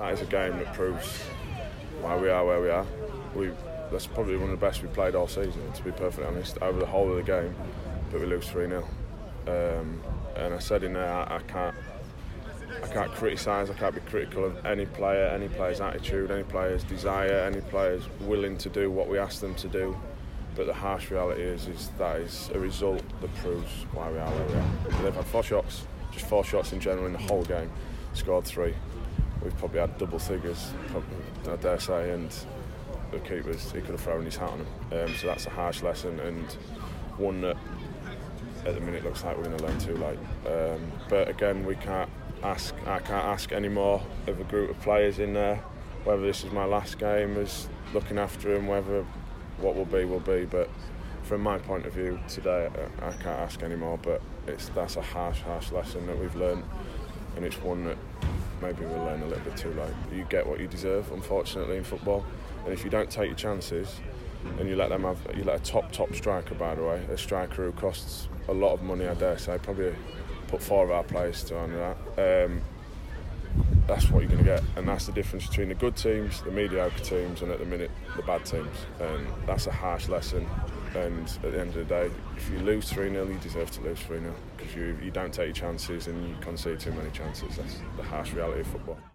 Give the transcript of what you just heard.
That is a game that proves why we are where we are. That's probably one of the best we've played all season, to be perfectly honest, over the whole of the game, but we lose 3-0. And I said in there, I can't criticise, I can't be critical of any player, any player's attitude, any player's desire, any player's willing to do what we ask them to do. But the harsh reality is that is a result that proves why we are where we are. They've had 4 shots, just 4 shots in general in the whole game, scored 3. We've probably had double figures, I dare say, and the keepers, he could have thrown his hat on them. So that's a harsh lesson, and one that at the minute looks like we're going to learn too late. But again, I can't ask any more of a group of players in there, whether this is my last game as looking after him, whether what will be. But from my point of view today, I can't ask any more. But that's a harsh lesson that we've learned, and it's one that maybe we'll learn a little bit too late. You get what you deserve, unfortunately, in football, and if you don't take your chances and you let a top striker, by the way, a striker who costs a lot of money, I dare say, probably put 4 of our players to honor that. That's what you're going to get, and that's the difference between the good teams, the mediocre teams, and at the minute the bad teams. And that's a harsh lesson. And at the end of the day, if you lose 3-0, you deserve to lose 3-0 because you don't take your chances and you concede too many chances. That's the harsh reality of football.